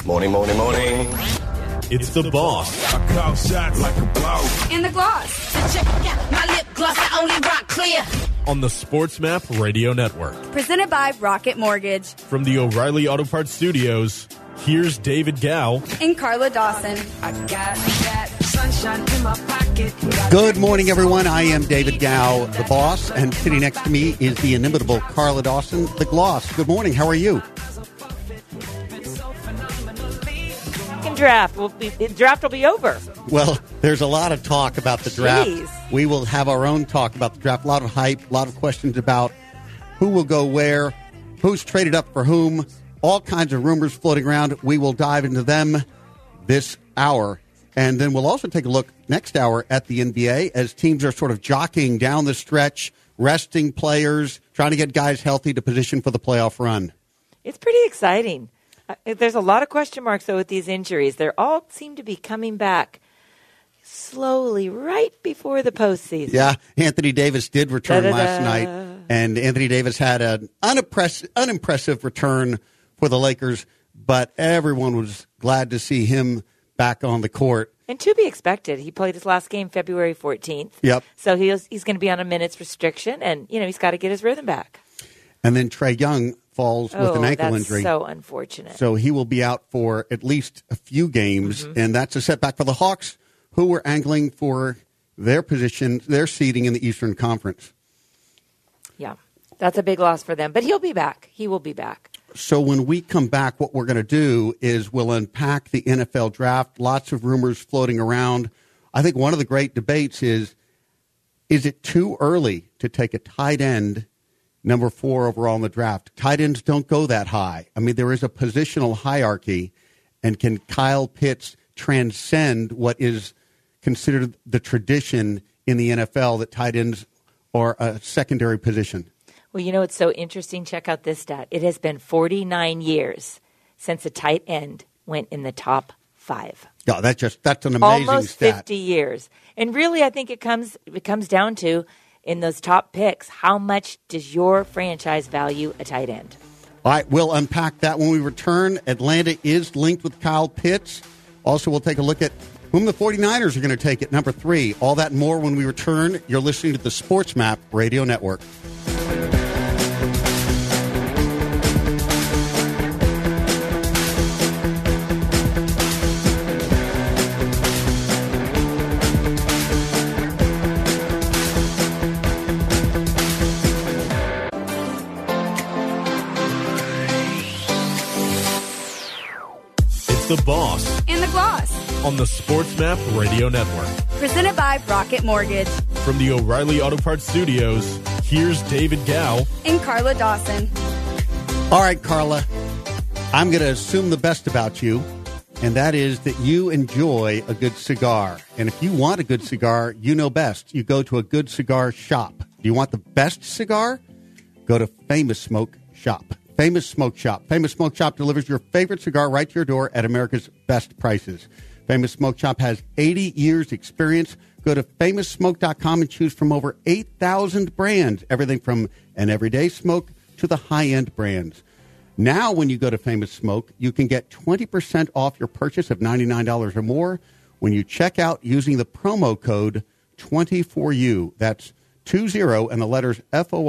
Morning. It's the boss. I call shots like a boss. In the gloss. So check out my lip gloss. I only rock clear. On the Sports Map Radio Network. Presented by Rocket Mortgage. From the O'Reilly Auto Parts Studios, here's David Gow and Carla Dawson. I got that sunshine in my pocket. Good morning, everyone. I am David Gow, the boss, and sitting next to me is the inimitable Carla Dawson, the gloss. Good morning. How are you? Draft will be over. Well, there's a lot of talk about the draft. Jeez. We will have our own talk about the draft. A lot of hype, a lot of questions about who will go where, who's traded up for whom, all kinds of rumors floating around. We will dive into them this hour. And then we'll also take a look next hour at the NBA as teams are sort of jockeying down the stretch, resting players, trying to get guys healthy to position for the playoff run. It's pretty exciting. There's a lot of question marks, though, with these injuries. They all seem to be coming back slowly right before the postseason. Yeah, Anthony Davis did return last night, and Anthony Davis had an unimpressive return for the Lakers, but everyone was glad to see him back on the court. And to be expected, he played his last game February 14th. Yep. So he's going to be on a minutes restriction, and he's got to get his rhythm back. And then Trae Young falls with an ankle injury. So unfortunate. So he will be out for at least a few games, and that's a setback for the Hawks, who were angling for their position, their seeding in the Eastern Conference. Yeah, that's a big loss for them, but he'll be back. He will be back. So when we come back, what we're going to do is we'll unpack the NFL draft. Lots of rumors floating around. I think one of the great debates is it too early to take a tight end number 4 overall in the draft? Tight ends don't go that high. I mean, there is a positional hierarchy, and can Kyle Pitts transcend what is considered the tradition in the NFL that tight ends are a secondary position? Well, it's so interesting. Check out this stat. It has been 49 years since a tight end went in the top 5. Yeah, that's an amazing Almost stat. 50 years. And really, I think it comes down to, in those top picks, how much does your franchise value a tight end? All right, we'll unpack that when we return. Atlanta is linked with Kyle Pitts. Also, we'll take a look at whom the 49ers are going to take at number 3. All that and more when we return. You're listening to the Sports Map Radio Network. The boss. In the gloss. On the Sports Map Radio Network. Presented by Rocket Mortgage. From the O'Reilly Auto Parts Studios, here's David Gow and Carla Dawson. All right, Carla, I'm going to assume the best about you, and that is that you enjoy a good cigar. And if you want a good cigar, you know best. You go to a good cigar shop. Do you want the best cigar? Go to Famous Smoke Shop. Famous Smoke Shop. Famous Smoke Shop delivers your favorite cigar right to your door at America's best prices. Famous Smoke Shop has 80 years experience. Go to FamousSmoke.com and choose from over 8,000 brands, everything from an everyday smoke to the high-end brands. Now, when you go to Famous Smoke, you can get 20% off your purchase of $99 or more when you check out using the promo code 24U. That's 20 and the letters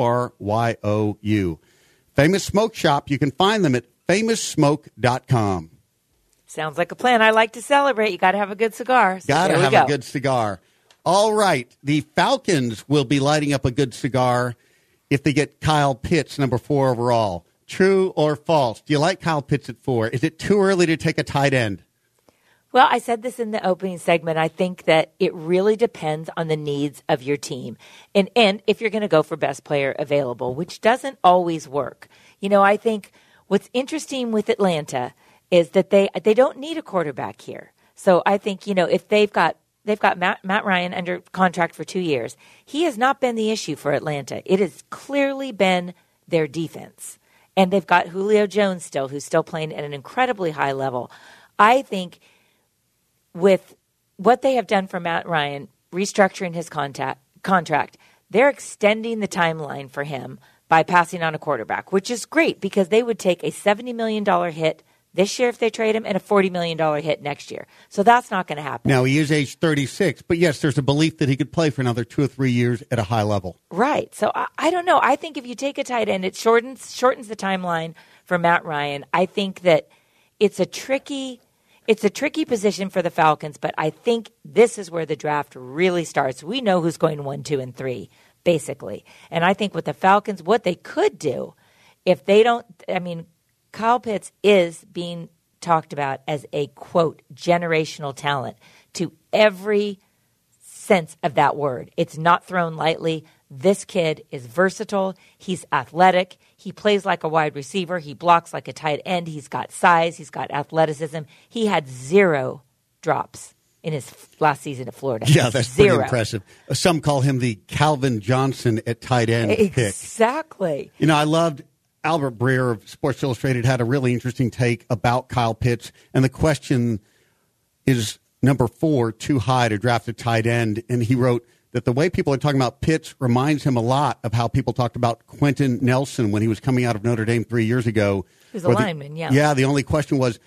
FORYOU. Famous Smoke Shop. You can find them at FamousSmoke.com. Sounds like a plan. I like to celebrate. You got to have a good cigar. So got to have a good cigar. All right. The Falcons will be lighting up a good cigar if they get Kyle Pitts, number 4 overall. True or false? Do you like Kyle Pitts at 4? Is it too early to take a tight end? Well, I said this in the opening segment. I think that it really depends on the needs of your team. And if you're going to go for best player available, which doesn't always work. I think what's interesting with Atlanta is that they don't need a quarterback here. So I think, if they've got Matt Ryan under contract for 2 years, he has not been the issue for Atlanta. It has clearly been their defense. And they've got Julio Jones still, who's still playing at an incredibly high level. I think with what they have done for Matt Ryan, restructuring his contract, they're extending the timeline for him by passing on a quarterback, which is great because they would take a $70 million hit this year if they trade him and a $40 million hit next year. So that's not going to happen. Now, he is age 36, but yes, there's a belief that he could play for another 2 or 3 years at a high level. Right. So I don't know. I think if you take a tight end, it shortens the timeline for Matt Ryan. I think that it's a tricky position for the Falcons, but I think this is where the draft really starts. We know who's going 1, 2, and 3, basically. And I think with the Falcons, what they could do if they don't, Kyle Pitts is being talked about as a, quote, generational talent to every sense of that word. It's not thrown lightly. This kid is versatile. He's athletic. He plays like a wide receiver. He blocks like a tight end. He's got size. He's got athleticism. He had 0 drops in his last season at Florida. Yeah, that's 0. pretty impressive. Some call him the Calvin Johnson at tight end pick. Exactly. I loved Albert Breer of Sports Illustrated had a really interesting take about Kyle Pitts, and the question is number 4 too high to draft a tight end, and he wrote that the way people are talking about Pitts reminds him a lot of how people talked about Quentin Nelson when he was coming out of Notre Dame 3 years ago. He was a lineman, yeah. Yeah, the only question was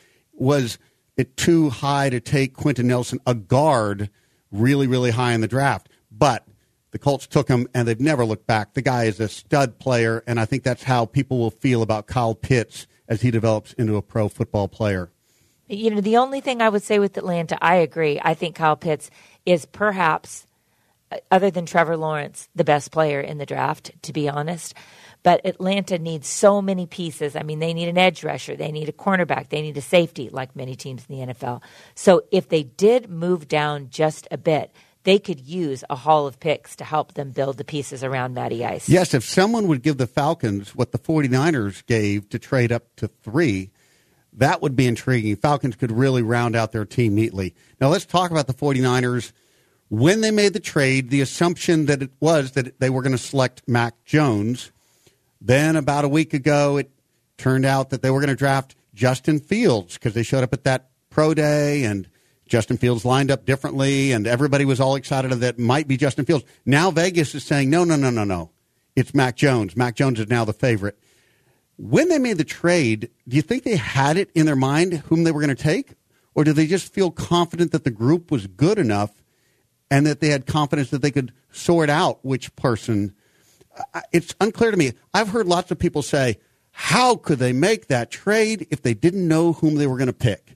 it too high to take Quentin Nelson, a guard, really, really high in the draft? But the Colts took him, and they've never looked back. The guy is a stud player, and I think that's how people will feel about Kyle Pitts as he develops into a pro football player. The only thing I would say with Atlanta, I agree. I think Kyle Pitts is perhaps, other than Trevor Lawrence, the best player in the draft, to be honest. But Atlanta needs so many pieces. They need an edge rusher. They need a cornerback. They need a safety, like many teams in the NFL. So if they did move down just a bit, they could use a haul of picks to help them build the pieces around Matty Ice. Yes, if someone would give the Falcons what the 49ers gave to trade up to 3, that would be intriguing. Falcons could really round out their team neatly. Now let's talk about the 49ers. When they made the trade, the assumption that it was that they were going to select Mac Jones. Then about a week ago, it turned out that they were going to draft Justin Fields because they showed up at that pro day and Justin Fields lined up differently, and everybody was all excited that it might be Justin Fields. Now Vegas is saying, no. It's Mac Jones. Mac Jones is now the favorite. When they made the trade, do you think they had it in their mind whom they were going to take? Or did they just feel confident that the group was good enough and that they had confidence that they could sort out which person? It's unclear to me. I've heard lots of people say, how could they make that trade if they didn't know whom they were going to pick?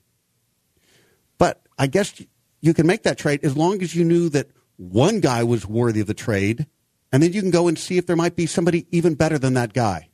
But I guess you can make that trade as long as you knew that one guy was worthy of the trade, and then you can go and see if there might be somebody even better than that guy.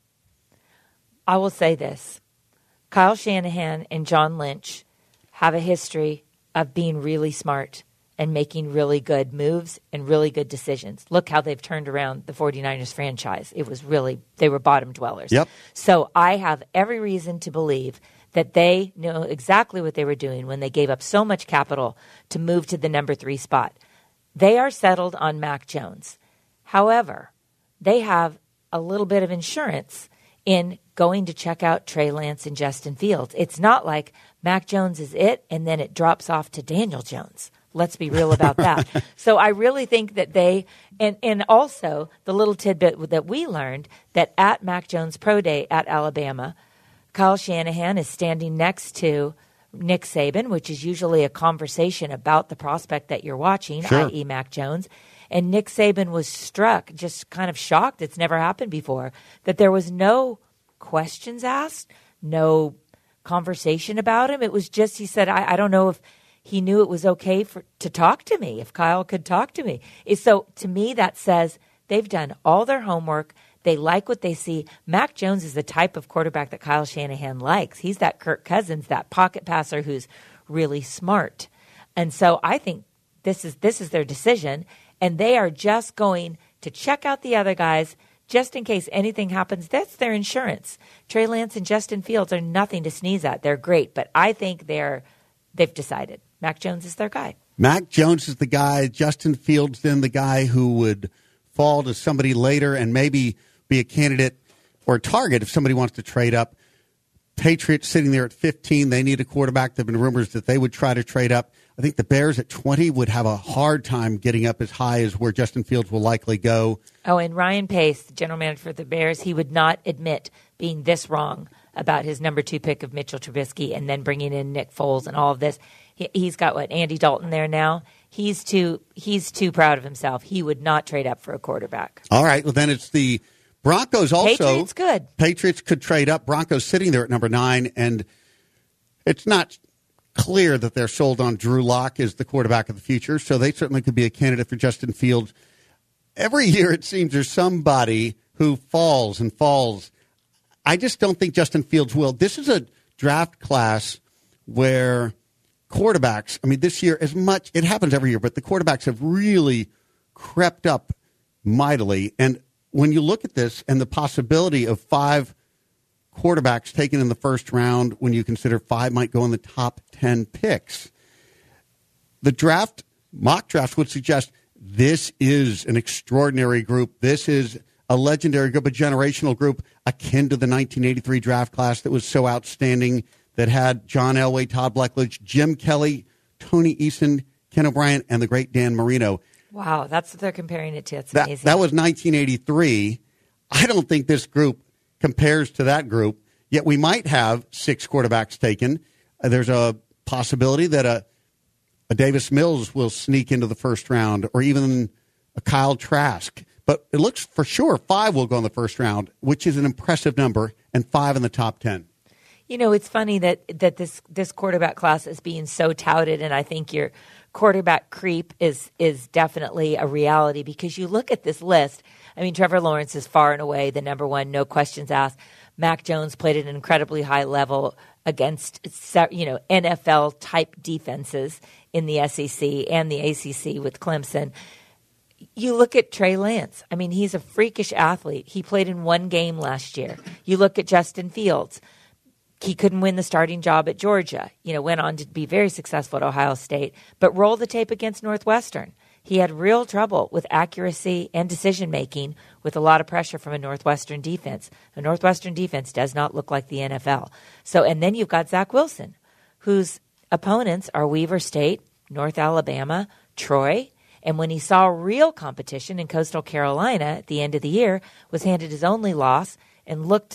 I will say this. Kyle Shanahan and John Lynch have a history of being really smart and making really good moves and really good decisions. Look how they've turned around the 49ers franchise. They were bottom dwellers. Yep. So I have every reason to believe that they know exactly what they were doing when they gave up so much capital to move to the number 3 spot. They are settled on Mac Jones. However, they have a little bit of insurance in going to check out Trey Lance and Justin Fields. It's not like Mac Jones is it and then it drops off to Daniel Jones. Let's be real about that. So I really think that they, and also the little tidbit that we learned, that at Mac Jones Pro Day at Alabama, Kyle Shanahan is standing next to Nick Saban, which is usually a conversation about the prospect that you're watching, sure, i.e. Mac Jones. And Nick Saban was struck, just kind of shocked, it's never happened before, that there was no questions asked, no conversation about him. It was just, he said, I don't know if he knew it was okay to talk to me, if Kyle could talk to me. So to me, that says they've done all their homework. They like what they see. Mac Jones is the type of quarterback that Kyle Shanahan likes. He's that Kirk Cousins, that pocket passer who's really smart. And so I think this is their decision, and they are just going to check out the other guys just in case anything happens. That's their insurance. Trey Lance and Justin Fields are nothing to sneeze at. They're great, but I think they've decided Mac Jones is their guy. Mac Jones is the guy. Justin Fields then the guy who would fall to somebody later and maybe be a candidate or a target if somebody wants to trade up. Patriots sitting there at 15. They need a quarterback. There have been rumors that they would try to trade up. I think the Bears at 20 would have a hard time getting up as high as where Justin Fields will likely go. Oh, and Ryan Pace, the general manager for the Bears, he would not admit being this wrong about his number 2 pick of Mitchell Trubisky and then bringing in Nick Foles and all of this. He's got Andy Dalton there now. He's too proud of himself. He would not trade up for a quarterback. All right. Well, then it's the Broncos also. Patriots good. Patriots could trade up. Broncos sitting there at number 9, and it's not clear that they're sold on Drew Lock as the quarterback of the future, so they certainly could be a candidate for Justin Fields. Every year it seems there's somebody who falls and falls. I just don't think Justin Fields will. This is a draft class where quarterbacks, I mean, this year, as much, it happens every year, but the quarterbacks have really crept up mightily. And when you look at this and the possibility of 5 quarterbacks taken in the first round, when you consider 5 might go in the top 10 picks, the mock draft would suggest this is an extraordinary group. This is a legendary group, a generational group akin to the 1983 draft class that was so outstanding, that had John Elway, Todd Blackledge, Jim Kelly, Tony Eason, Ken O'Brien, and the great Dan Marino. Wow, that's what they're comparing it to. It's amazing. That was 1983. I don't think this group compares to that group, yet we might have 6 quarterbacks taken. There's a possibility that a Davis Mills will sneak into the first round, or even a Kyle Trask. But it looks for sure 5 will go in the first round, which is an impressive number, and 5 in the top 10. You know, it's funny that this quarterback class is being so touted, and I think your quarterback creep is definitely a reality, because you look at this list. I mean, Trevor Lawrence is far and away the number 1, no questions asked. Mac Jones played at an incredibly high level against, NFL-type defenses in the SEC and the ACC with Clemson. You look at Trey Lance. I mean, he's a freakish athlete. He played in 1 game last year. You look at Justin Fields. He couldn't win the starting job at Georgia. Went on to be very successful at Ohio State, but roll the tape against Northwestern. He had real trouble with accuracy and decision-making with a lot of pressure from a Northwestern defense. The Northwestern defense does not look like the NFL. And then you've got Zach Wilson, whose opponents are Weaver State, North Alabama, Troy, and when he saw real competition in Coastal Carolina at the end of the year, was handed his only loss and looked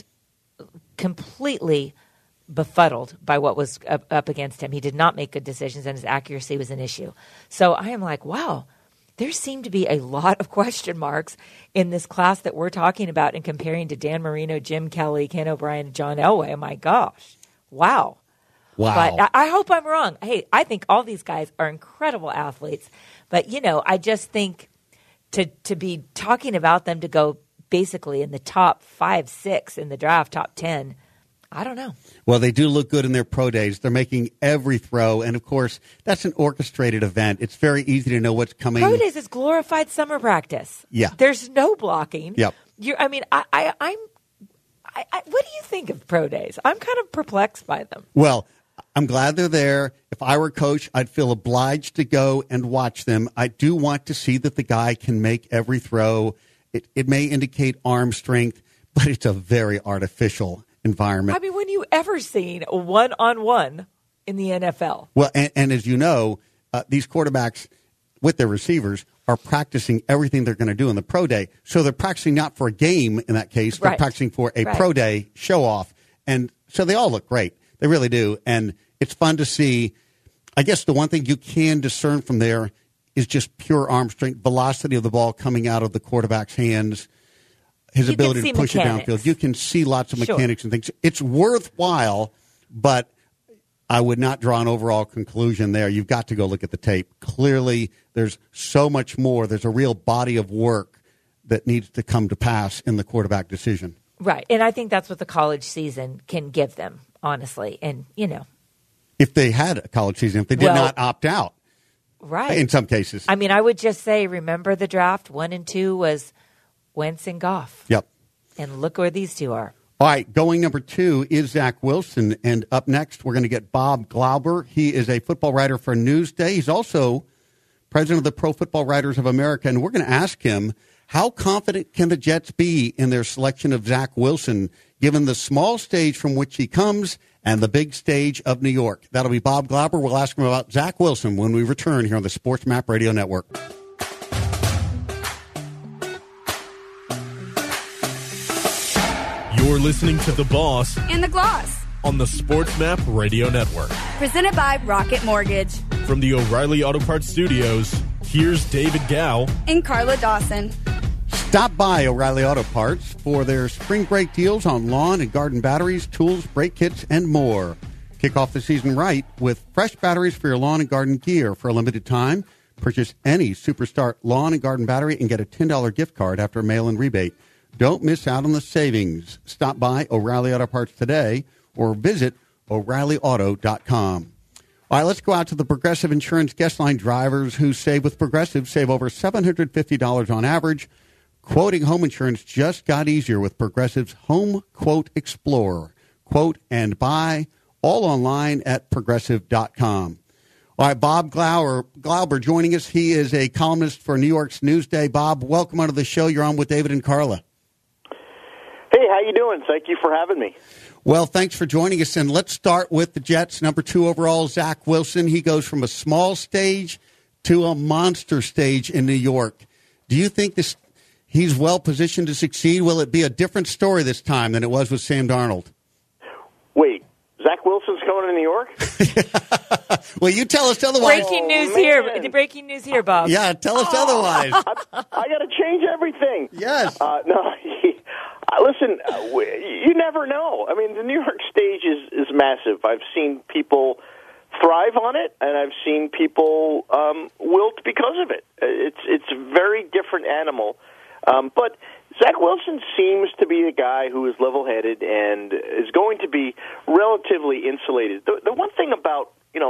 completely befuddled by what was up against him. He did not make good decisions, and his accuracy was an issue. So I am like, wow, there seem to be a lot of question marks in this class that we're talking about and comparing to Dan Marino, Jim Kelly, Ken O'Brien, John Elway. Oh, my gosh. Wow. But I hope I'm wrong. Hey, I think all these guys are incredible athletes. But, I just think to be talking about them to go basically in the top 5, 6 in the draft, top 10, I don't know. Well, they do look good in their pro days. They're making every throw. And, of course, that's an orchestrated event. It's very easy to know what's coming. Pro days is glorified summer practice. Yeah. There's no blocking. Yep. What do you think of pro days? I'm kind of perplexed by them. Well, I'm glad they're there. If I were a coach, I'd feel obliged to go and watch them. I do want to see that the guy can make every throw. It may indicate arm strength, but it's a very artificial environment. I mean, when you ever seen a one-on-one in the NFL? Well, and as you know, these quarterbacks with their receivers are practicing everything they're going to do in the pro day. So they're practicing not for a game in that case. They're practicing for a pro day show-off. And so they all look great. They really do. And it's fun to see. I guess the one thing you can discern from there is just pure arm strength, velocity of the ball coming out of the quarterback's hands, his ability to push mechanics. it downfield. You can see lots of mechanics and things. It's worthwhile, but I would not draw an overall conclusion there. You've got to go look at the tape. Clearly, there's so much more. There's a real body of work that needs to come to pass in the quarterback decision. Right. And I think that's what the college season can give them, honestly. And, if they had a college season, if they did not opt out. Right. In some cases. I mean, I would just say, remember the draft? 1 and 2 was Wentz and Goff. Yep. And look where these two are. All right, going number 2 is Zach Wilson. And up next, we're going to get Bob Glauber. He is a football writer for Newsday. He's also president of the Pro Football Writers of America. And we're going to ask him, how confident can the Jets be in their selection of Zach Wilson, given the small stage from which he comes and the big stage of New York? That'll be Bob Glauber. We'll ask him about Zach Wilson when we return here on the Sports Map Radio Network. You're listening to The Boss and the Gloss. on the Sports Map Radio Network. Presented by Rocket Mortgage From the O'Reilly Auto Parts Studios, here's David Gow. and Carla Dawson. Stop by O'Reilly Auto Parts for their spring break deals on lawn and garden batteries, tools, brake kits, and more. Kick off the season right with fresh batteries for your lawn and garden gear. For a limited time, purchase any Superstart lawn and garden battery and get a $10 gift card after a mail-in rebate. Don't miss out on the savings. Stop by O'Reilly Auto Parts today or visit O'ReillyAuto.com. All right, let's go out to the Progressive Insurance guest line. Drivers who save with Progressive save over $750 on average. Quoting home insurance just got easier with Progressive's Home Quote Explorer. Quote and buy, all online at Progressive.com. All right, Bob Glauber joining us. He is a columnist for New York's Newsday. Bob, welcome onto the show. You're on with David and Carla. Hey, how you doing? Thank you for having me. Well, thanks for joining us. And let's start with the Jets. Number 2 overall, Zach Wilson. He goes from a small stage to a monster stage in New York. Do you think he's well positioned to succeed? Will it be a different story this time than it was with Sam Darnold? Wait, Zach Wilson's coming to New York? Well, you tell us otherwise. Breaking news man. here. Breaking news here, Bob. Yeah, tell us otherwise. I got to change everything. Yes. No, listen, you never know. I mean, the New York stage is massive. I've seen people thrive on it, and I've seen people wilt because of it. It's a very different animal. But Zach Wilson seems to be a guy who is level-headed and is going to be relatively insulated. The one thing about,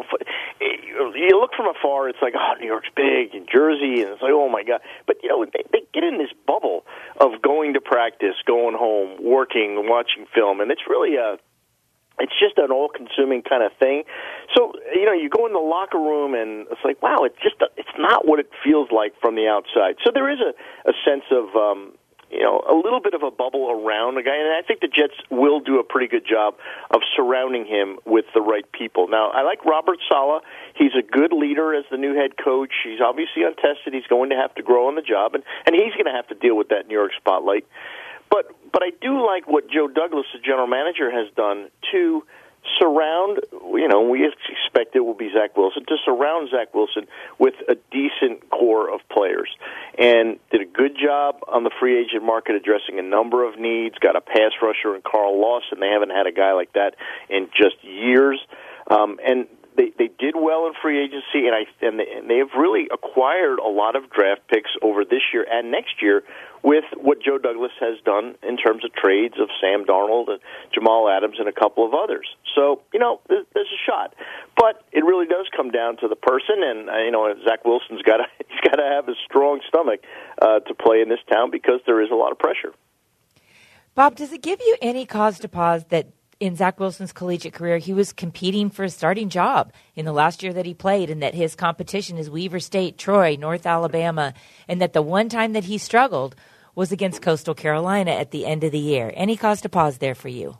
you look from afar, it's like, oh, New York's big, and Jersey, and it's like, oh, my God. But, they get in this bubble of going to practice, going home, working, watching film, and it's really it's just an all-consuming kind of thing. So, you go in the locker room, and it's like, wow, it's not what it feels like from the outside. So there is a sense of, a little bit of a bubble around the guy, and I think the Jets will do a pretty good job of surrounding him with the right people. Now, I like Robert Saleh. He's a good leader as the new head coach. He's obviously untested. He's going to have to grow on the job, and he's going to have to deal with that New York spotlight. But I do like what Joe Douglas, the general manager, has done to surround, we expect it will be Zach Wilson, to surround Zach Wilson with a decent core of players. And did a good job on the free agent market addressing a number of needs, got a pass rusher in Carl Lawson. They haven't had a guy like that in just years. And they did well in free agency, and they have really acquired a lot of draft picks over this year and next year with what Joe Douglas has done in terms of trades of Sam Darnold and Jamal Adams and a couple of others. So, there's a shot. But it really does come down to the person, and, Zach Wilson's got to have a strong stomach to play in this town because there is a lot of pressure. Bob, does it give you any cause to pause that in Zach Wilson's collegiate career, he was competing for a starting job in the last year that he played, and that his competition is Weaver State, Troy, North Alabama, and that the one time that he struggled was against Coastal Carolina at the end of the year? Any cause to pause there for you?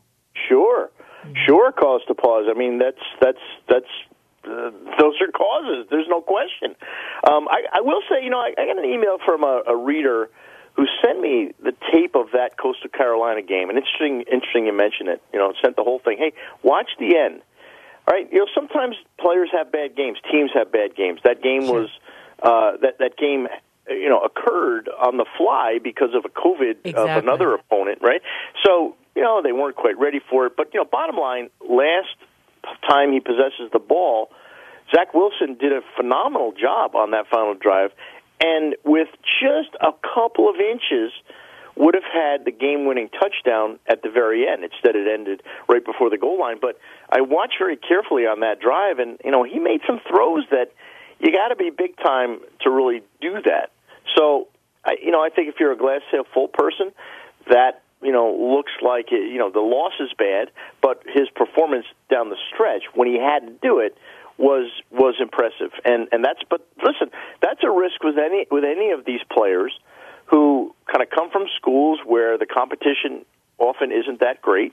Sure, cause to pause. I mean, that's those are causes. There's no question. I will say, I got an email from a reader who sent me the tape of that Coastal Carolina game. And interesting you mention it. Sent the whole thing. Hey, watch the end. All right, sometimes players have bad games. Teams have bad games. That game was that game. Occurred on the fly because of a COVID of another opponent, right? So, they weren't quite ready for it. But, bottom line, last time he possesses the ball, Zach Wilson did a phenomenal job on that final drive, and with just a couple of inches would have had the game-winning touchdown at the very end. Instead, it ended right before the goal line. But I watched very carefully on that drive, and, he made some throws that you got to be big time to really do that. So, I think if you're a glass half full person, that, looks like, the loss is bad, but his performance down the stretch when he had to do it was impressive. And but listen, that's a risk with any of these players who kind of come from schools where the competition often isn't that great.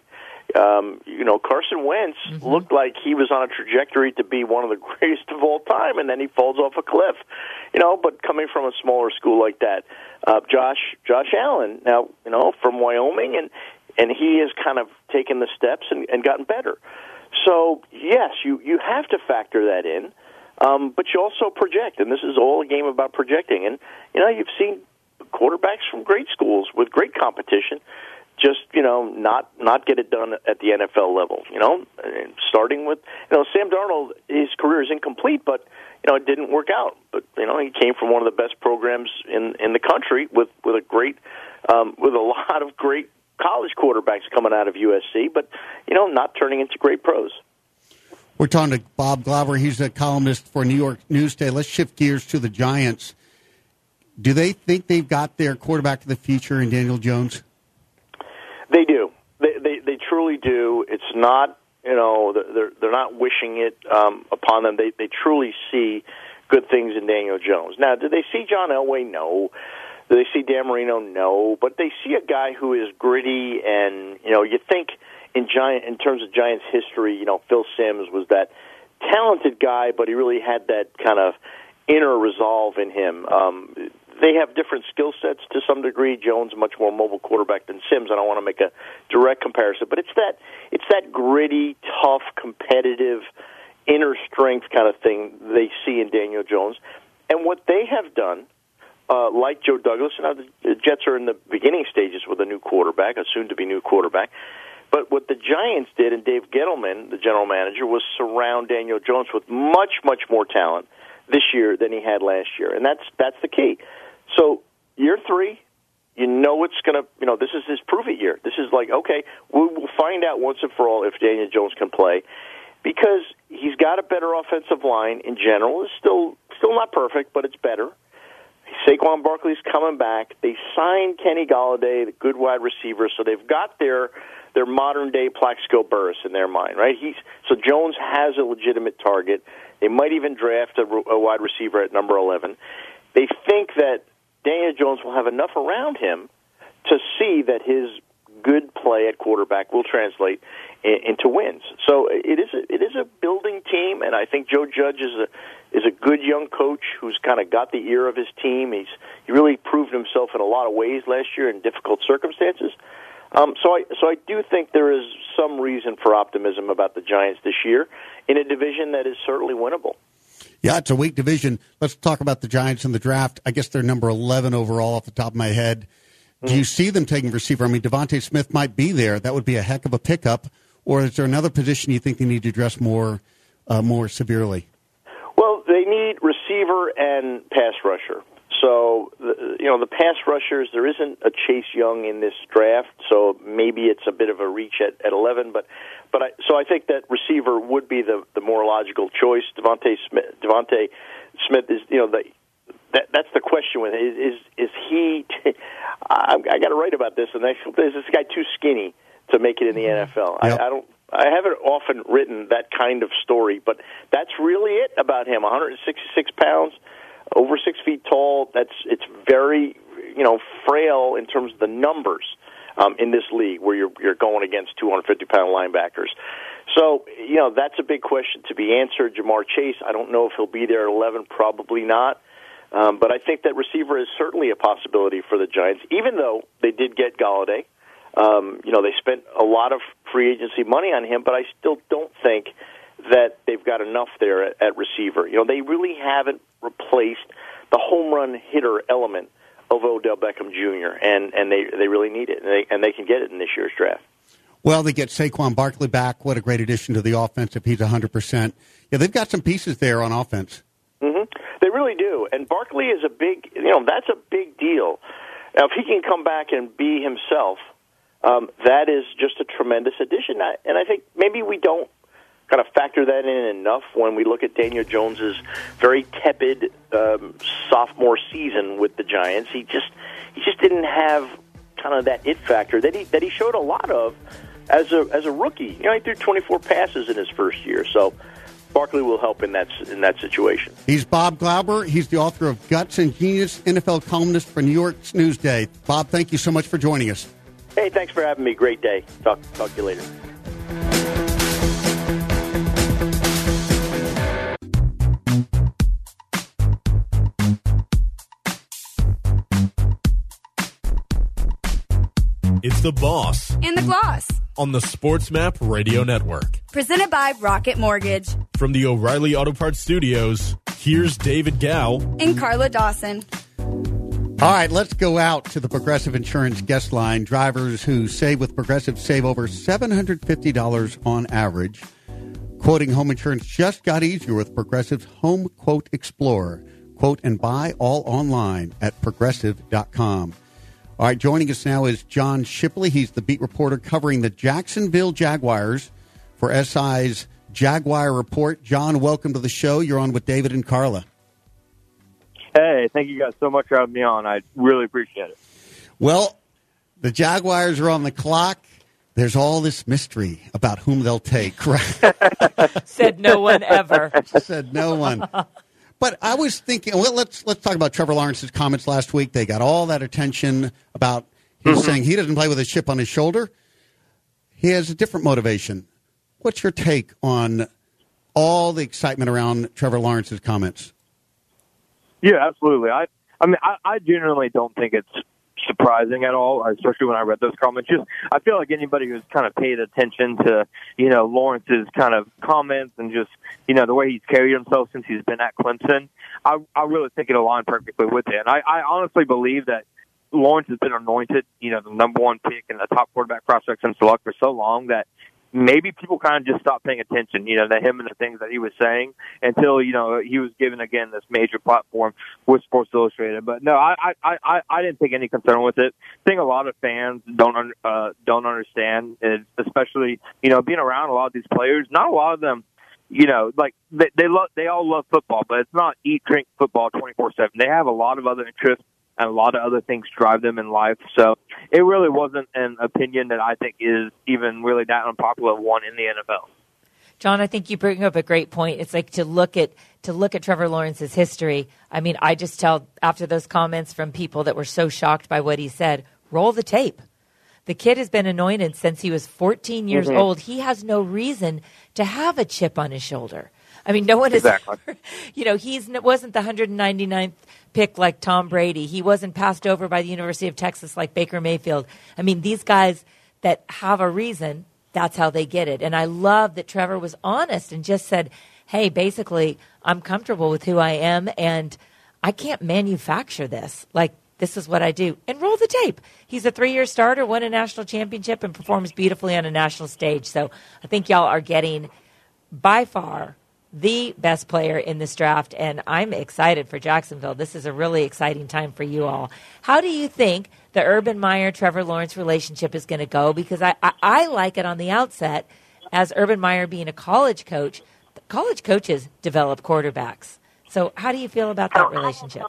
Carson Wentz looked like he was on a trajectory to be one of the greatest of all time, and then he falls off a cliff. But coming from a smaller school like that, Josh Allen, now, from Wyoming, and and he has kind of taken the steps and gotten better. So, yes, you have to factor that in, but you also project, and this is all a game about projecting. And, you've seen quarterbacks from great schools with great competition just, not get it done at the NFL level, starting with, Sam Darnold, his career is incomplete, but, it didn't work out. But, he came from one of the best programs in the country with a great, with a lot of great college quarterbacks coming out of USC, but, not turning into great pros. We're talking to Bob Glauber. He's a columnist for New York Newsday. Let's shift gears to the Giants. Do they think they've got their quarterback of the future in Daniel Jones? They do. They truly do. It's not, they're not wishing it upon them. They truly see good things in Daniel Jones. Now, do they see John Elway? No. Do they see Dan Marino? No. But they see a guy who is gritty, and you think in terms of Giants history, Phil Simms was that talented guy, but he really had that kind of inner resolve in him. They have different skill sets to some degree. Jones, a much more mobile quarterback than Simms. I don't want to make a direct comparison, but it's that gritty, tough, competitive, inner strength kind of thing they see in Daniel Jones. And what they have done, like Joe Douglas, the Jets are in the beginning stages with a new quarterback, a soon-to-be new quarterback. But what the Giants did, and Dave Gettleman, the general manager, was surround Daniel Jones with much, much more talent this year than he had last year. And that's the key. So year 3, it's going to, this is his prove-it year. This is like, okay, we'll find out once and for all if Daniel Jones can play, because he's got a better offensive line in general. It's still not perfect, but it's better. Saquon Barkley's coming back. They signed Kenny Golladay, the good wide receiver, so they've got their modern-day Plaxico Burress in their mind, right? So Jones has a legitimate target. They might even draft a wide receiver at number 11. They think that Daniel Jones will have enough around him to see that his good play at quarterback will translate into wins. So it is a building team, and I think Joe Judge is a good young coach who's kind of got the ear of his team. He really proved himself in a lot of ways last year in difficult circumstances. So I do think there is some reason for optimism about the Giants this year in a division that is certainly winnable. Yeah, it's a weak division. Let's talk about the Giants in the draft. I guess they're number 11 overall off the top of my head. Do you see them taking receiver? I mean, Devontae Smith might be there. That would be a heck of a pickup. Or is there another position you think they need to address more severely? Well, they need receiver and pass rusher. So, the pass rushers, there isn't a Chase Young in this draft, so maybe it's a bit of a reach at 11. But I think that receiver would be the more logical choice. Devontae Smith is, that's the question with it. Is he? I got to write about this. And is this guy too skinny to make it in the NFL? Yep. I haven't often written that kind of story, but that's really it about him. 166 pounds, over 6 feet tall. It's very frail in terms of the numbers in this league where you're going against 250-pound linebackers. So that's a big question to be answered. Jamar Chase, I don't know if he'll be there at 11. Probably not. But I think that receiver is certainly a possibility for the Giants, even though they did get Golladay. They spent a lot of free agency money on him, but I still don't think that they've got enough there at receiver. They really haven't replaced the home run hitter element of Odell Beckham Jr., and they really need it, and they can get it in this year's draft. Well, they get Saquon Barkley back. What a great addition to the offense if he's 100%. Yeah, they've got some pieces there on offense. Mm-hmm. They really do, and Barkley is a big, that's a big deal. Now, if he can come back and be himself, that is just a tremendous addition. And I think maybe we don't kind of factor that in enough when we look at Daniel Jones's very tepid sophomore season with the Giants. He just didn't have kind of that it factor that he showed a lot of as a rookie. He threw 24 passes in his first year, so Barkley will help in that situation. He's Bob Glauber. He's the author of Guts and Genius, NFL columnist for New York's Newsday. Bob, thank you so much for joining us. Hey, thanks for having me. Great day. Talk to you later. It's the Boss And the Gloss. on the SportsMap Radio Network. Presented by Rocket Mortgage. From the O'Reilly Auto Parts Studios, here's David Gow. And Carla Dawson. All right, let's go out to the Progressive Insurance guest line. Drivers who save with Progressive save over $750 on average. Quoting home insurance just got easier with Progressive's Home Quote Explorer. Quote and buy all online at progressive.com. All right, joining us now is John Shipley. He's the beat reporter covering the Jacksonville Jaguars for SI's Jaguar Report. John, welcome to the show. You're on with David and Carla. Hey, thank you guys so much for having me on. I really appreciate it. Well, the Jaguars are on the clock. There's all this mystery about whom they'll take. Right? Said no one ever. Said no one. But I was thinking, well, let's talk about Trevor Lawrence's comments last week. They got all that attention about him saying he doesn't play with a chip on his shoulder. He has a different motivation. What's your take on all the excitement around Trevor Lawrence's comments? Yeah, absolutely. I mean, I genuinely don't think it's surprising at all, especially when I read those comments. Just, I feel like anybody who's kind of paid attention to, Lawrence's kind of comments and just, the way he's carried himself since he's been at Clemson, I really think it aligned perfectly with it. And I honestly believe that Lawrence has been anointed, the number one pick and the top quarterback prospect since luck for so long that maybe people kind of just stopped paying attention, to him and the things that he was saying until, he was given, again, this major platform with Sports Illustrated. But no, I didn't take any concern with it. I think a lot of fans don't understand, especially, being around a lot of these players. Not a lot of them, they all love football, but it's not eat, drink football 24/7. They have a lot of other interests and a lot of other things drive them in life. So it really wasn't an opinion that I think is even really that unpopular one in the NFL. John, I think you bring up a great point. It's like to look at Trevor Lawrence's history. I mean, I just tell after those comments from people that were so shocked by what he said, roll the tape. The kid has been anointed since he was 14 years old. He has no reason to have a chip on his shoulder. I mean, no one is, he wasn't the 199th pick like Tom Brady. He wasn't passed over by the University of Texas like Baker Mayfield. I mean, these guys that have a reason, that's how they get it. And I love that Trevor was honest and just said, hey, basically, I'm comfortable with who I am and I can't manufacture this. Like, this is what I do. And roll the tape. He's a 3-year starter, won a national championship, and performs beautifully on a national stage. So I think y'all are getting, by far, the best player in this draft, and I'm excited for Jacksonville. This is a really exciting time for you all. How do you think the Urban Meyer-Trevor Lawrence relationship is going to go? Because I like it on the outset as Urban Meyer being a college coach. College coaches develop quarterbacks. So how do you feel about that relationship?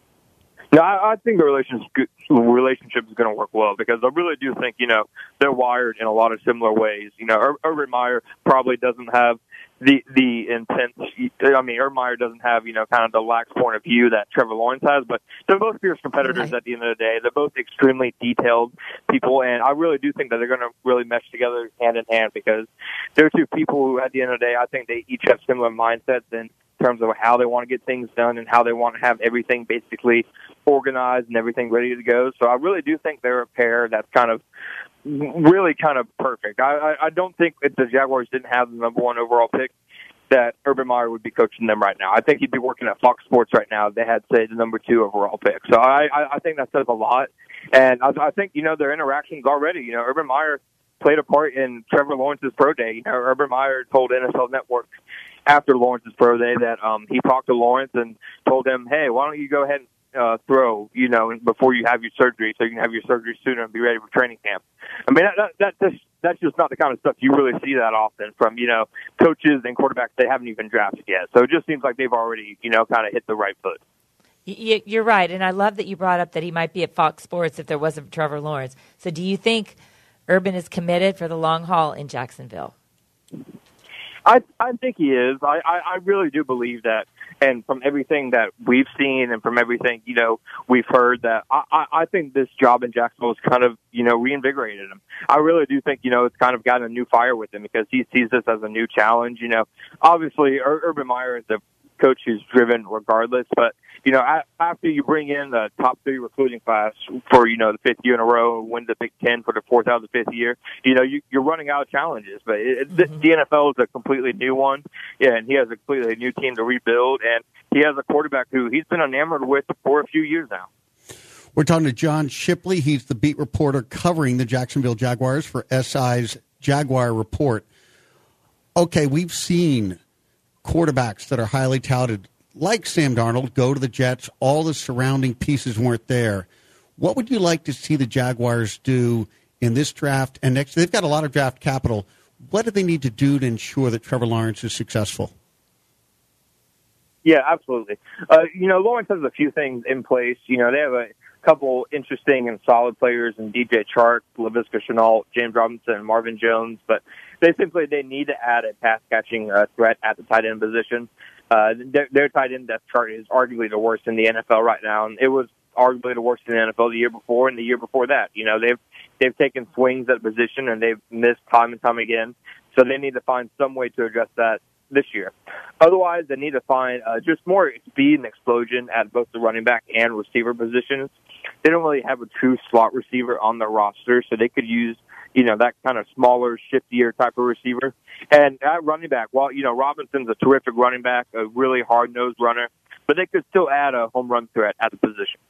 No, I think the relationship is going to work well because I really do think, they're wired in a lot of similar ways. Urban Meyer probably doesn't have the intense, Urban Meyer doesn't have, kind of the lax point of view that Trevor Lawrence has, but they're both fierce competitors at the end of the day. They're both extremely detailed people, and I really do think that they're going to really mesh together hand in hand because they're two people who, at the end of the day, I think they each have similar mindsets in terms of how they want to get things done and how they want to have everything basically organized and everything ready to go. So I really do think they're a pair that's kind of really kind of perfect. I don't think if the Jaguars didn't have the number one overall pick that Urban Meyer would be coaching them right now. I think he'd be working at Fox Sports right now if they had, say, the number 2 overall pick. So I think that says a lot. And I think, their interactions already, Urban Meyer played a part in Trevor Lawrence's pro day. Urban Meyer told NFL Network after Lawrence's pro day that he talked to Lawrence and told him, hey, why don't you go ahead and throw, before you have your surgery so you can have your surgery sooner and be ready for training camp. I mean, that's just not the kind of stuff you really see that often from, coaches and quarterbacks they haven't even drafted yet. So it just seems like they've already, kind of hit the right foot. You're right, and I love that you brought up that he might be at Fox Sports if there wasn't Trevor Lawrence. So do you think Urban is committed for the long haul in Jacksonville? I think he is. I really do believe that. And from everything that we've seen and from everything, we've heard that I think this job in Jacksonville has kind of, reinvigorated him. I really do think, it's kind of gotten a new fire with him because he sees this as a new challenge. Obviously Urban Meyer is a coach who's driven regardless, but, after you bring in the top 3 recruiting class for, the 5th year in a row, win the Big Ten for the 4th out of the 5th year, you're running out of challenges. But the NFL is a completely new one, and he has a completely new team to rebuild, and he has a quarterback who he's been enamored with for a few years now. We're talking to John Shipley. He's the beat reporter covering the Jacksonville Jaguars for SI's Jaguar Report. Okay, we've seen quarterbacks that are highly touted, like Sam Darnold, go to the Jets. All the surrounding pieces weren't there. What would you like to see the Jaguars do in this draft and next? They've got a lot of draft capital. What do they need to do to ensure that Trevor Lawrence is successful? Yeah, absolutely. Lawrence has a few things in place. They have a couple interesting and solid players in DJ Chark, Laviska Shenault, James Robinson, and Marvin Jones, but they need to add a pass-catching threat at the tight end position. Their tight end depth chart is arguably the worst in the NFL right now, and it was arguably the worst in the NFL the year before and the year before that. They've taken swings at position, and they've missed time and time again, so they need to find some way to address that this year. Otherwise, they need to find just more speed and explosion at both the running back and receiver positions. They don't really have a true slot receiver on their roster, so they could use, that kind of smaller, shiftier type of receiver. And at running back, Robinson's a terrific running back, a really hard-nosed runner, but they could still add a home run threat at the position.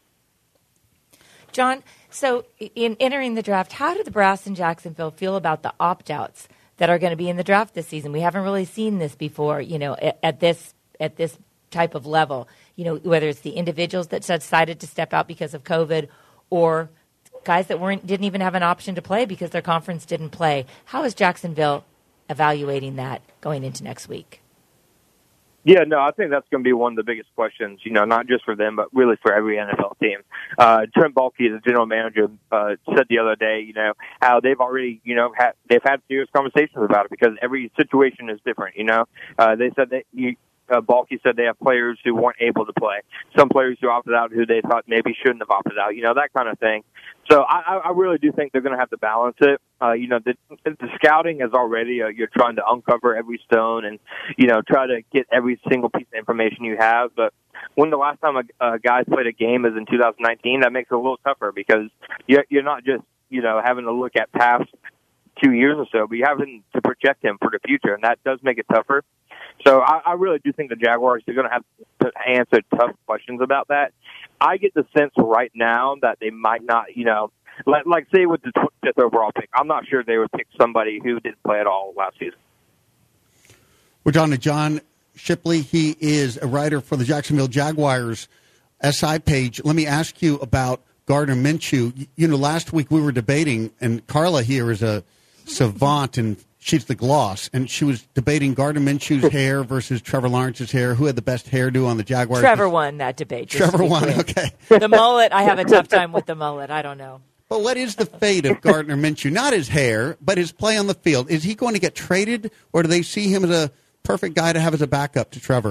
John, so in entering the draft, how did the brass in Jacksonville feel about the opt-outs that are going to be in the draft this season? We haven't really seen this before, at this type of level, whether it's the individuals that decided to step out because of COVID or guys that didn't even have an option to play because their conference didn't play. How is Jacksonville evaluating that going into next week? Yeah, no, I think that's going to be one of the biggest questions, not just for them, but really for every NFL team. Trent Baalke, the general manager, said the other day, how they've already, they've had serious conversations about it because every situation is different, They said that Baalke said they have players who weren't able to play, some players who opted out who they thought maybe shouldn't have opted out, that kind of thing. So I really do think they're going to have to balance it. The scouting is already, you're trying to uncover every stone and, try to get every single piece of information you have. But when the last time a guy played a game is in 2019, that makes it a little tougher because you're not just, having to look at past 2 years or so, but you're having to project him for the future, and that does make it tougher. So I really do think the Jaguars are going to have to answer tough questions about that. I get the sense right now that they might not, like say with the 25th overall pick, I'm not sure they would pick somebody who didn't play at all last season. We're talking to John Shipley. He is a writer for the Jacksonville Jaguars SI page. Let me ask you about Gardner Minshew. Last week we were debating, and Carla here is a savant, and she's the gloss, and she was debating Gardner Minshew's hair versus Trevor Lawrence's hair. Who had the best hairdo on the Jaguars? Trevor won that debate. Trevor won, okay. The mullet, I have a tough time with the mullet. I don't know. But what is the fate of Gardner Minshew? Not his hair, but his play on the field. Is he going to get traded, or do they see him as a perfect guy to have as a backup to Trevor?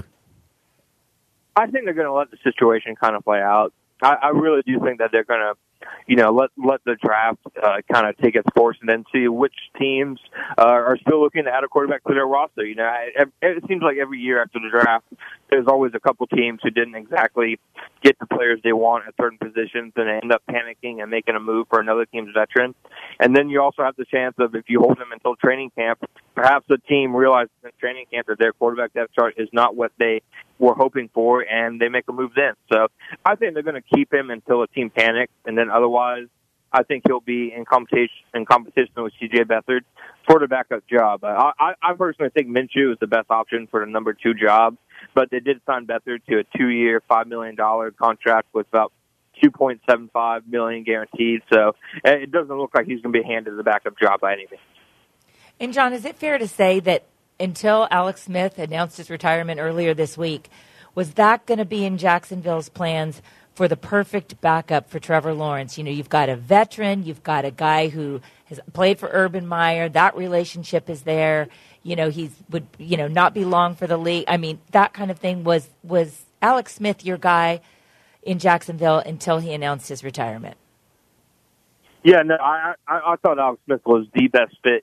I think they're going to let the situation kind of play out. I really do think that they're going to, let the draft kind of take its course and then see which teams are still looking to add a quarterback to their roster. It seems like every year after the draft, there's always a couple teams who didn't exactly get the players they want at certain positions and end up panicking and making a move for another team's veteran. And then you also have the chance of, if you hold them until training camp, perhaps the team realizes in training camp that their quarterback depth chart is not what they were hoping for, and they make a move then. So I think they're going to keep him until a team panics, and then otherwise I think he'll be in competition with C.J. Beathard for the backup job. I personally think Minshew is the best option for the number 2 job, but they did sign Beathard to a 2-year, $5 million contract with about $2.75 million guaranteed. So it doesn't look like he's going to be handed the backup job by any means. And John, is it fair to say that until Alex Smith announced his retirement earlier this week, was that going to be in Jacksonville's plans for the perfect backup for Trevor Lawrence? You've got a veteran, you've got a guy who has played for Urban Meyer. That relationship is there. He would, not be long for the league. I mean, that kind of thing. Was Alex Smith your guy in Jacksonville until he announced his retirement? Yeah, no, I thought Alex Smith was the best fit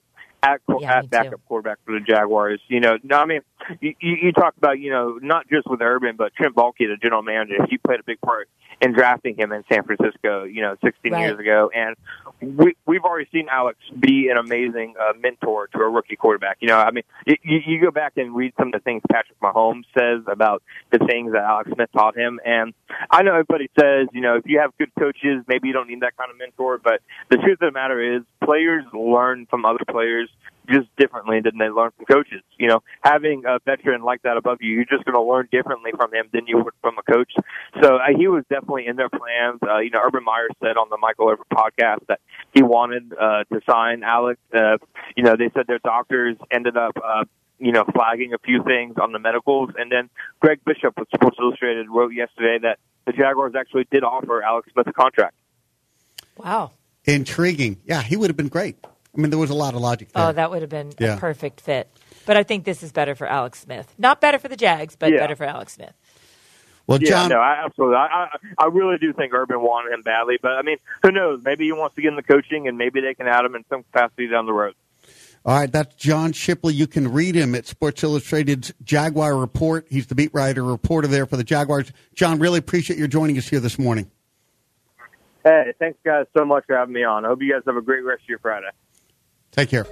at me backup too. quarterback for the Jaguars. No, I mean, you talk about, not just with Urban, but Trent Baalke, the general manager. He played a big part in drafting him in San Francisco, 16 Right. years ago. And we've already seen Alex be an amazing mentor to a rookie quarterback. I mean, you go back and read some of the things Patrick Mahomes says about the things that Alex Smith taught him. And I know everybody says, if you have good coaches, maybe you don't need that kind of mentor. But the truth of the matter is players learn from other players just differently than they learn from coaches. Having a veteran like that above you, you're just going to learn differently from him than you would from a coach. So he was definitely in their plans. Urban Meyer said on the Michael Irvin podcast that he wanted to sign Alex. They said their doctors ended up flagging a few things on the medicals. And then Greg Bishop with Sports Illustrated wrote yesterday that the Jaguars actually did offer Alex Smith a contract. Wow. Intriguing. Yeah, he would have been great. I mean, there was a lot of logic there. Oh, that would have been Yeah. a perfect fit. But I think this is better for Alex Smith. Not better for the Jags, but Yeah. better for Alex Smith. Well, Yeah, John, no, absolutely. I really do think Urban wanted him badly. But, I mean, who knows? Maybe he wants to get in the coaching, and maybe they can add him in some capacity down the road. all right, that's John Shipley. You can read him at Sports Illustrated's Jaguar Report. He's the beat writer, reporter there for the Jaguars. John, really appreciate your joining us here this morning. Hey, thanks, guys, so much for having me on. I hope you guys have a great rest of your Friday. Take care.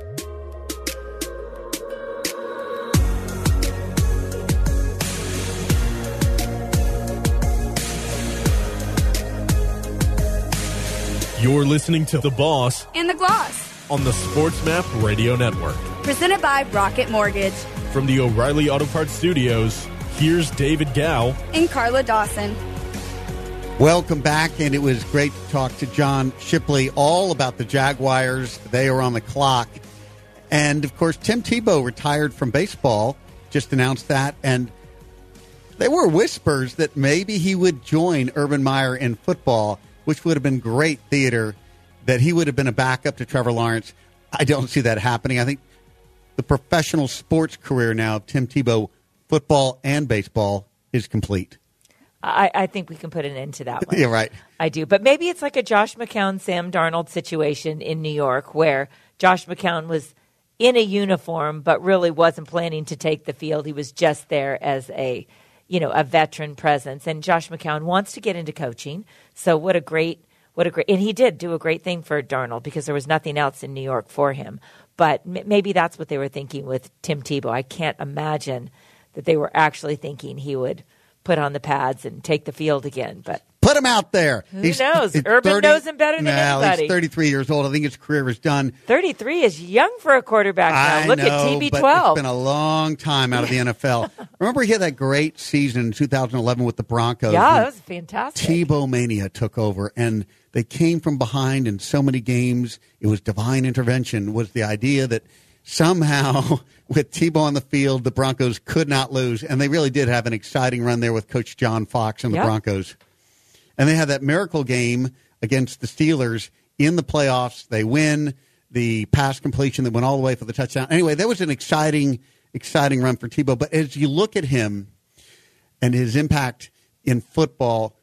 You're listening to The Boss And the Gloss. on the SportsMap Radio Network. Presented by Rocket Mortgage. From the O'Reilly Auto Parts Studios, here's David Gow. And Carla Dawson. Welcome back, and it was great to talk to John Shipley all about the Jaguars. They are on the clock. And, of course, Tim Tebow retired from baseball, just announced that, and there were whispers that maybe he would join Urban Meyer in football, which would have been great theater, that he would have been a backup to Trevor Lawrence. I don't see that happening. I think the professional sports career now of Tim Tebow, football and baseball, is complete. I think we can put an end to that one. Yeah, right. I do. But maybe it's like a Josh McCown, Sam Darnold situation in New York where Josh McCown was in a uniform but really wasn't planning to take the field. He was just there as a veteran presence. And Josh McCown wants to get into coaching. So what a great, and he did do a great thing for Darnold because there was nothing else in New York for him. But maybe that's what they were thinking with Tim Tebow. I can't imagine that they were actually thinking he would put on the pads and take the field again. But Put him out there. Who knows? Urban knows him better than anybody. He's 33 years old. I think his career is done. 33 is young for a quarterback now. I Look know, at TB12. but it's been a long time out of the NFL. Remember he had that great season in 2011 with the Broncos. Yeah, when that was fantastic. Tebow Mania took over, and they came from behind in so many games. It was divine intervention, was the idea that somehow with Tebow on the field, the Broncos could not lose. And they really did have an exciting run there with Coach John Fox and the Broncos. And they had that miracle game against the Steelers in the playoffs. They win the pass completion that went all the way for the touchdown. Anyway, that was an exciting run for Tebow. But as you look at him and his impact in football,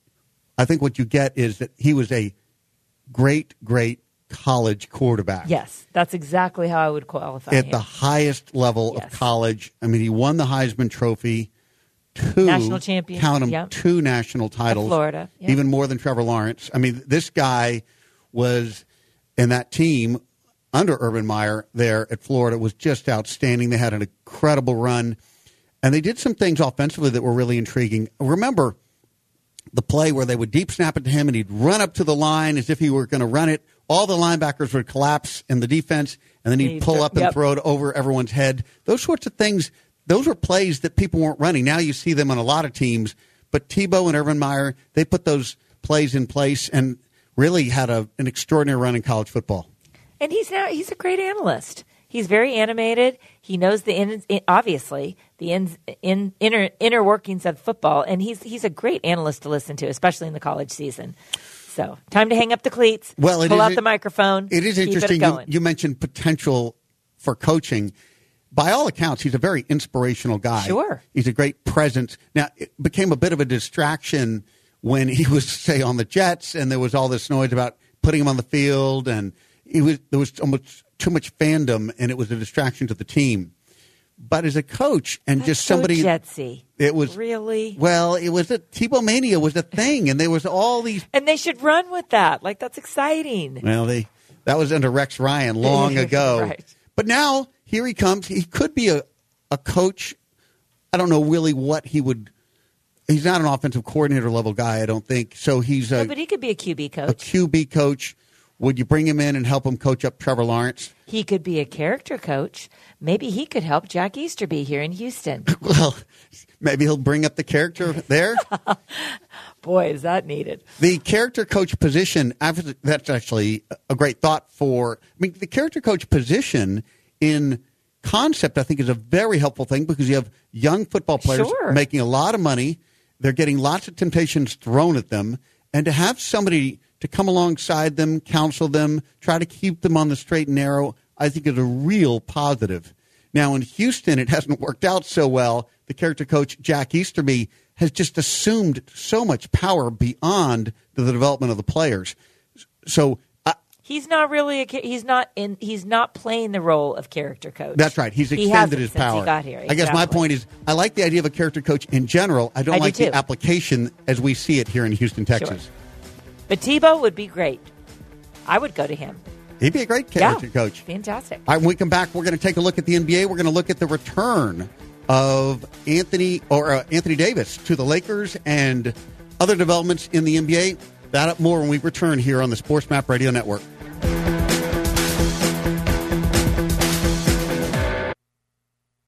I think what you get is that he was a great college quarterback. Yes, that's exactly how I would qualify At him. the highest level of college. I mean, he won the Heisman Trophy. Two National champion. Count them, Yep. 2 national titles. Florida. Yep. Even more than Trevor Lawrence. I mean, this guy was in that team under Urban Meyer there at Florida was just outstanding. They had an incredible run. And they did some things offensively that were really intriguing. Remember the play where they would deep snap it to him and he'd run up to the line as if he were going to run it. All the linebackers would collapse in the defense, and then he'd pull up and throw it over everyone's head. Those sorts of things, those were plays that people weren't running. Now you see them on a lot of teams, but Tebow and Urban Meyer, they put those plays in place and really had an extraordinary run in college football. And he's a great analyst. He's very animated. He knows the inner workings of football, and he's a great analyst to listen to, especially in the college season. So, time to hang up the cleats, pull out the microphone. It is interesting. You mentioned potential for coaching. By all accounts, he's a very inspirational guy. Sure. He's a great presence. Now, it became a bit of a distraction when he was, say, on the Jets, and there was all this noise about putting him on the field, and there was too much fandom, and it was a distraction to the team. But as a coach and That's just somebody, so Jetsy. It was really well. It was Tebow mania was a thing, and there was all these. and they should run with that. Like that's exciting. Well, that was under Rex Ryan long ago. Right. But now here he comes. He could be a coach. I don't know really what he would. He's not an offensive coordinator level guy, I don't think. So he's But he could be a QB coach. A QB coach. Would you bring him in and help him coach up Trevor Lawrence? He could be a character coach. Maybe he could help Jack Easterby here in Houston. Well, maybe he'll bring up the character there. Boy, is that needed. The character coach position, that's actually a great thought for. I mean, the character coach position in concept, I think, is a very helpful thing because you have young football players Sure. making a lot of money. They're getting lots of temptations thrown at them. And to have somebody to come alongside them, counsel them, try to keep them on the straight and narrow, I think is a real positive. Now, in Houston, it hasn't worked out so well. The character coach, Jack Easterby, has just assumed so much power beyond the development of the players. So He's not really he's not playing the role of character coach. that's right. He's He extended hasn't his since power. he got here. I guess my Exactly. point is I like the idea of a character coach in general. I don't I do like the too. application as we see it here in Houston, Texas. But Tebow would be great. I would go to him. He'd be a great character coach. Fantastic. All right, when we come back, we're going to take a look at the NBA. We're going to look at the return of Anthony Davis to the Lakers and other developments in the NBA. That up more when we return here on the Sports Map Radio Network.